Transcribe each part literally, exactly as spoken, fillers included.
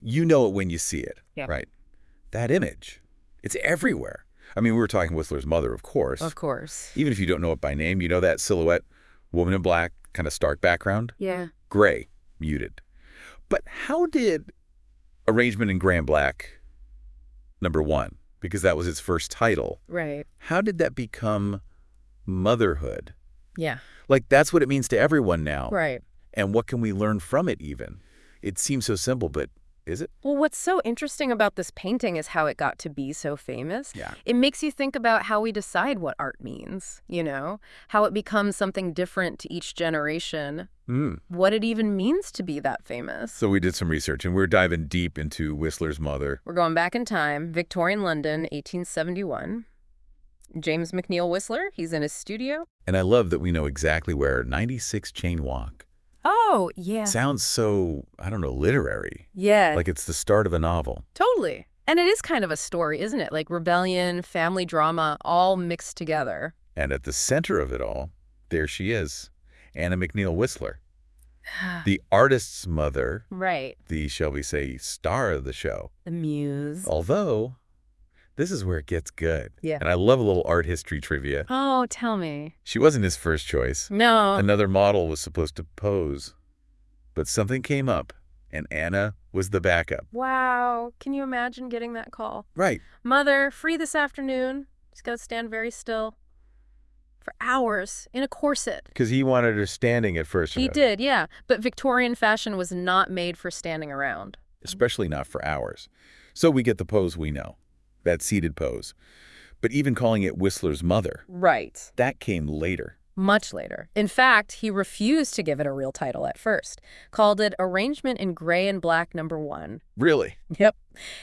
You know it when you see it, Yeah. right? That image, it's everywhere. I mean, we were talking Whistler's mother, of course. Of course. Even if you don't know it by name, you know that silhouette, woman in black, kind of stark background? Yeah. Gray, muted. But how did Arrangement in Gray and Black, number one, because that was its first title, Right. how did that become motherhood? Yeah. Like, that's what it means to everyone now. Right. And what can we learn from it even? It seems so simple, but is it? Well, what's so interesting about this painting is how it got to be so famous. Yeah. It makes you think about how we decide what art means, you know? How it becomes something different to each generation. Mm. What it even means to be that famous. So we did some research, and we're diving deep into Whistler's mother. We're going back in time. Victorian London, eighteen seventy-one. James McNeill Whistler, he's in his studio. And I love that we know exactly where ninety-six Chain Walk. Oh, yeah. Sounds so, I don't know, literary. Yeah. Like it's the start of a novel. Totally. And it is kind of a story, isn't it? Like rebellion, family drama, all mixed together. And at the center of it all, there she is, Anna McNeill Whistler, the artist's mother, Right. the, shall we say, star of the show. The muse. Although, this is where it gets good. Yeah. And I love a little art history trivia. Oh, tell me. She wasn't his first choice. No. Another model was supposed to pose. But something came up, and Anna was the backup. Wow. Can you imagine getting that call? Right. Mother, free this afternoon. She's got to stand very still. For hours, in a corset. Because he wanted her standing at first. He did, yeah. But Victorian fashion was not made for standing around. Especially not for hours. So we get the pose we know, that seated pose. But even calling it Whistler's mother, Right. that came later. Much later. In fact, he refused to give it a real title at first. Called it Arrangement in Gray and Black Number One. Really? Yep.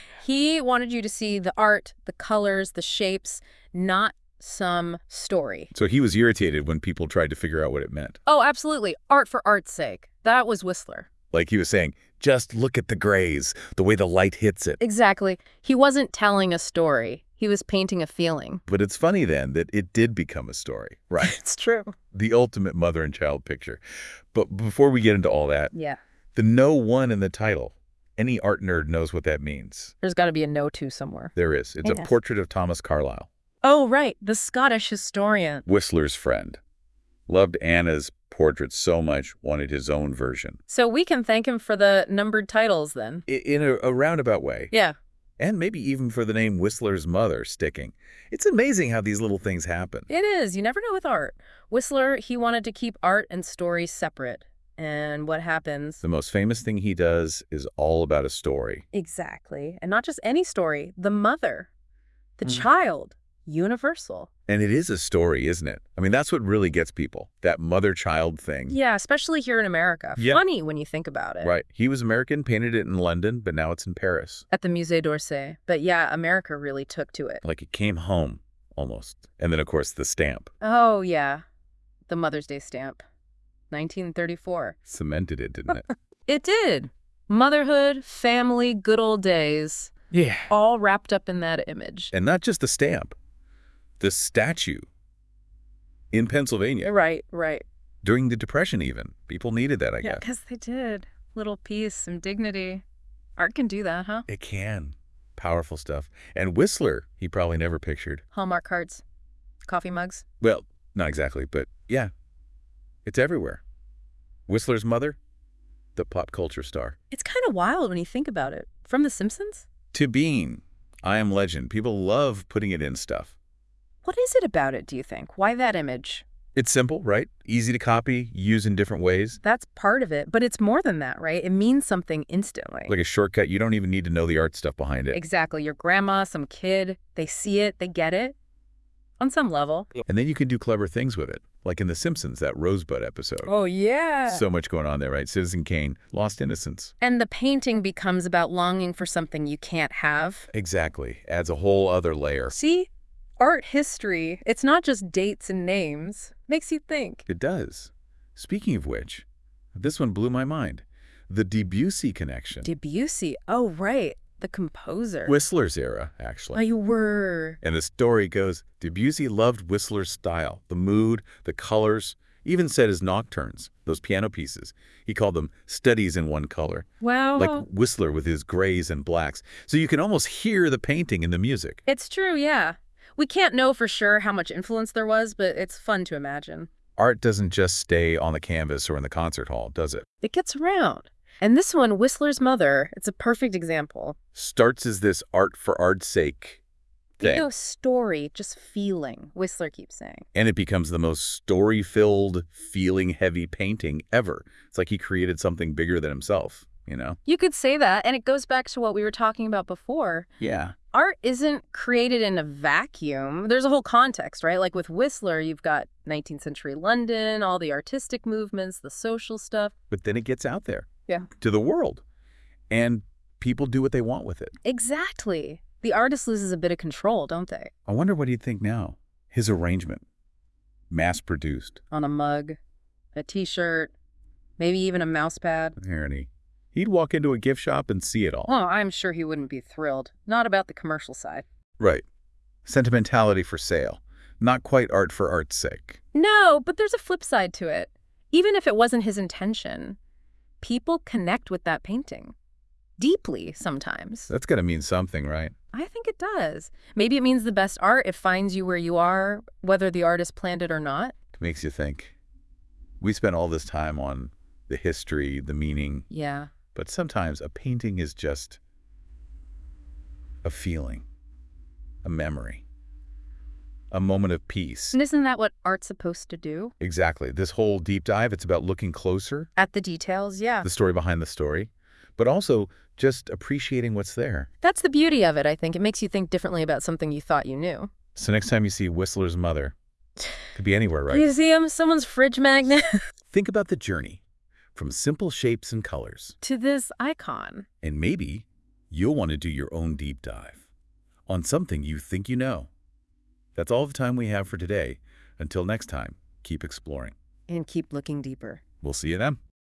He wanted you to see the art, the colors, the shapes, not some story. So he was irritated when people tried to figure out what it meant. Oh, absolutely. Art for art's sake. That was Whistler. Like he was saying, just look at the grays, the way the light hits it. Exactly. He wasn't telling a story. He was painting a feeling. But it's funny then that it did become a story. Right. It's true. The ultimate mother and child picture. But before we get into all that, Yeah. the no one in the title, any art nerd knows what that means. There's got to be a no to somewhere. There is. It's a Yes. portrait of Thomas Carlyle, Oh, right. The Scottish historian. Whistler's friend. Loved Anna's portrait so much, wanted his own version. So we can thank him for the numbered titles then. I- In a, a roundabout way. Yeah. And maybe even for the name Whistler's mother sticking. It's amazing how these little things happen. It is. You never know with art. Whistler, he wanted to keep art and story separate. And what happens? The most famous thing he does is all about a story. Exactly. And not just any story. The mother. The Mhm. child. Universal. And it is a story, isn't it? I mean, that's what really gets people, that mother-child thing. Yeah, especially here in America. Yeah. Funny when you think about it. Right. He was American, painted it in London, but now it's in Paris. At the Musée d'Orsay. But yeah, America really took to it. Like it came home, almost. And then, of course, the stamp Oh, yeah. The Mother's Day stamp. nineteen thirty-four. cemented it, didn't it? It did. Motherhood, family, good old days. Yeah. All wrapped up in that image. And not just the stamp, the statue in Pennsylvania. Right, right. During the Depression even. People needed that, I Yeah, guess. because they did. Little peace, some dignity. Art can do that, huh? It can. Powerful stuff. And Whistler, he probably never pictured. Hallmark cards. Coffee mugs. Well, not exactly, but yeah. It's everywhere. Whistler's mother, the pop culture star. It's kind of wild when you think about it. From The Simpsons? To Bean, I Am Legend. People love putting it in stuff. What is it about it, do you think? Why that image? It's simple, right? Easy to copy, use in different ways. That's part of it, but it's more than that, right? It means something instantly. Like a shortcut, you don't even need to know the art stuff behind it. Exactly. Your grandma, some kid, they see it, they get it. On some level. And then you can do clever things with it. Like in The Simpsons, that Rosebud episode. Oh, yeah. So much going on there, right? Citizen Kane, lost innocence. And the painting becomes about longing for something you can't have. Exactly. Adds a whole other layer. See? Art history, it's not just dates and names. Makes you think. It does. Speaking of which, this one blew my mind. The Debussy connection. Debussy. Oh, right. The composer. Whistler's era, Oh, actually. you were. And the story goes, Debussy loved Whistler's style, the mood, the colors. Even set his nocturnes, those piano pieces. He called them studies in one color, Wow. like Whistler with his grays and blacks. So you can almost hear the painting in the music. It's true, yeah. We can't know for sure how much influence there was, but it's fun to imagine. Art doesn't just stay on the canvas or in the concert hall, does it? It gets around. And this one, Whistler's Mother, it's a perfect example. Starts as this art for art's sake thing. No story, just feeling, Whistler keeps saying. And it becomes the most story-filled, feeling-heavy painting ever. It's like he created something bigger than himself, you know? You could say that, and it goes back to what we were talking about before. Yeah. Art isn't created in a vacuum. There's a whole context, right? Like with Whistler, you've got nineteenth century London, all the artistic movements, the social stuff. But then it gets out there. Yeah. To the world. And people do what they want with it. Exactly. The artist loses a bit of control, don't they? I wonder what he'd think now. His arrangement. Mass-produced. On a mug, a t-shirt, maybe even a mouse pad. Irony. He'd walk into a gift shop and see it all. Oh, I'm sure he wouldn't be thrilled. Not about the commercial side. Right. Sentimentality for sale. Not quite art for art's sake. No, but there's a flip side to it. Even if it wasn't his intention, people connect with that painting. Deeply, sometimes. That's got to mean something, right? I think it does. Maybe it means the best art. It finds you where you are, whether the artist planned it or not. It makes you think. We spent all this time on the history, the meaning. Yeah. But sometimes a painting is just a feeling, a memory, a moment of peace. And isn't that what art's supposed to do? Exactly. This whole deep dive, it's about looking closer. At the details, yeah. The story behind the story, but also just appreciating what's there. That's the beauty of it, I think. It makes you think differently about something you thought you knew. So next time you see Whistler's Mother, could be anywhere, right? Museum, someone's fridge magnet. Think about the journey from simple shapes and colors. To this icon. And maybe you'll want to do your own deep dive on something you think you know. That's all the time we have for today. Until next time, keep exploring. And keep looking deeper. We'll see you then.